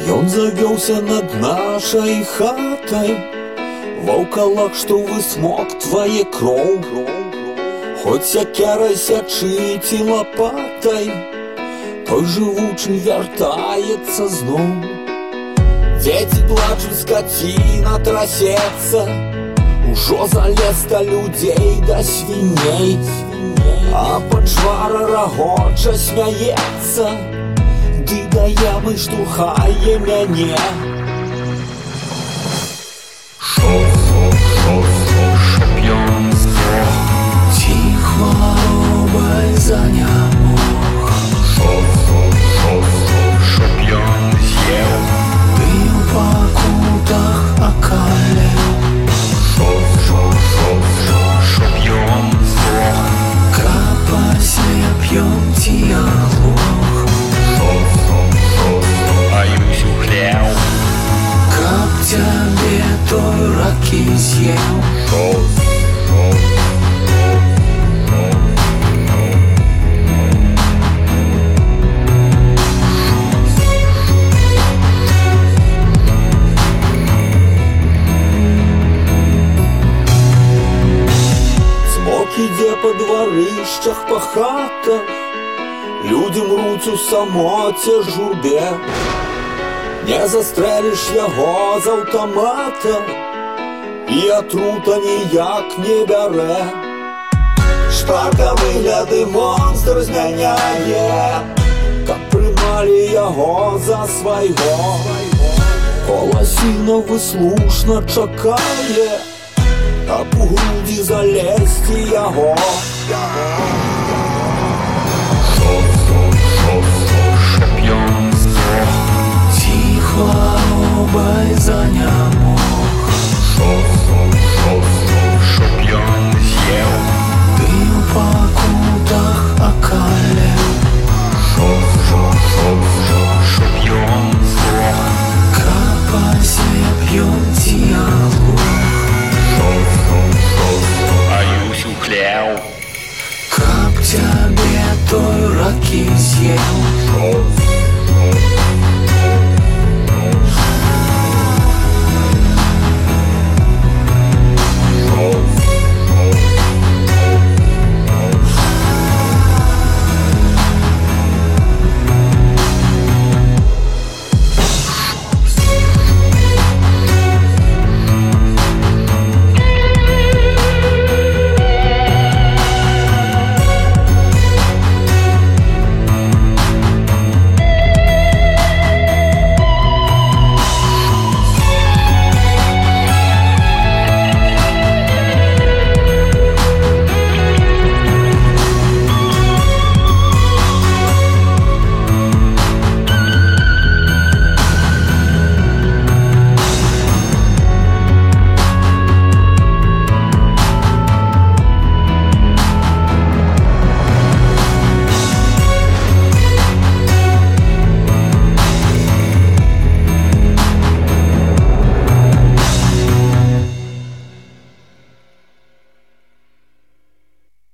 Ён завёўся над нашай хатай, ваўкалак, што высмоктвае кроў. Хоць сякерай сячы ці лапатай, той жывучы вяртаецца зноў. Дзеці плачуць, скаціна трасецца, ужо залез да людзей, да свіней. А пачвара рагоча смяецца, ды да ямы штурхае мяне. Чтоб ён здох, Ці хваробай занямог. Чтоб ён з'еў, Дым па кутах акалеў. Чтоб ён здох, Каб аслеп ён ці аглох. баюсь ухлеў. Каб цябе той ракі з'еў. Змок ідзе па дварышчах, па хатах, людзі мруць у самоце журбе. Не застрэліш яго з аўтамата, і атрута ніяк не бярэ. Шпарка выгляды монстр змяняе, каб прымалі яго за свайго. Коласіна выслушна чакае, каб у грудзі залезці яго.